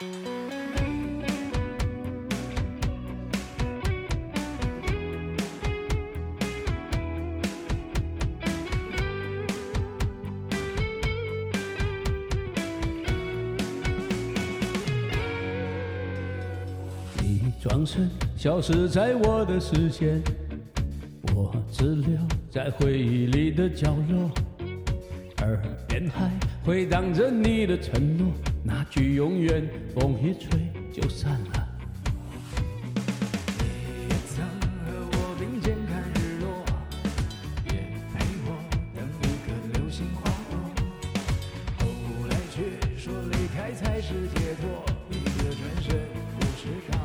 转身消失在我的视线，我只留在回忆里的角落，耳边还回荡着你的承诺，那句永远，风一吹就散了。你也曾和我并肩看日落，也陪我等一个流星划过，后来却说离开才是解脱，一个转身，故事告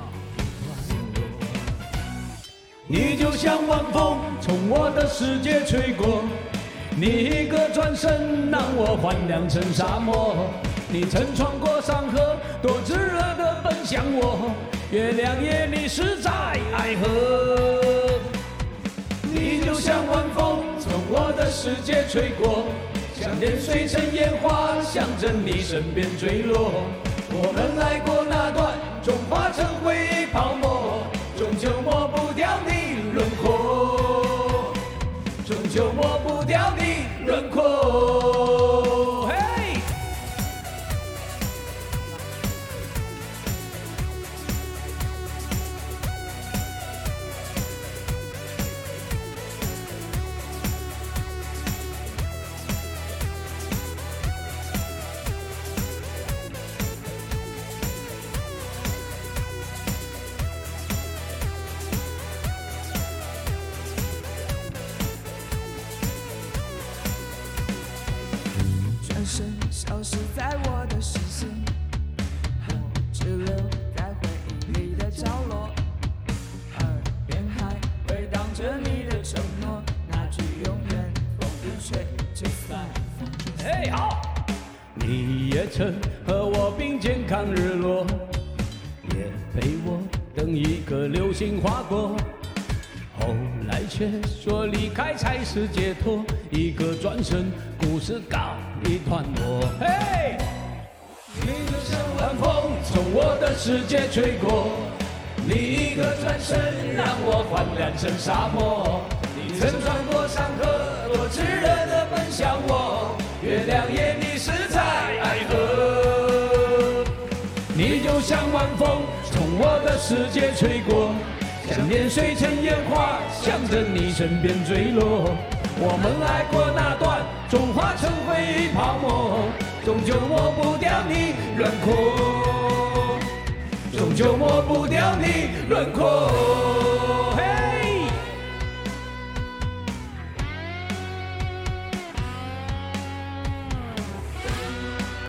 你就像晚风从我的世界吹过，你一个转身让我换凉成沙漠。你曾穿过山河，多炙热地奔向我，月亮夜里实在爱河。你就像晚风从我的世界吹过，像年碎成烟花，向着你身边坠落。我们爱过那段，终化成回忆泡沫，终究抹不掉你轮廓，终究抹不掉你轮廓。嘿， 消失在我的视线，我只留在回忆里的角落，耳边还回荡着你的承诺，那句永远，风一吹就散。 嘿，好！你也曾和我并肩看日落，也陪我等一个流星划过，后来却说离开才是解脱，一个转身，故事告一段落。嘿，你就像晚风从我的世界吹过，你一个转身让我换凉成沙漠。你曾穿过山河，多炽热地奔向我，月亮夜里实在爱河。你就像晚风从我的世界吹过，像年岁成烟花，向着你身边坠落。我们爱过那段，终化成回忆泡沫，终究抹不掉你轮廓，终究抹不掉你轮廓。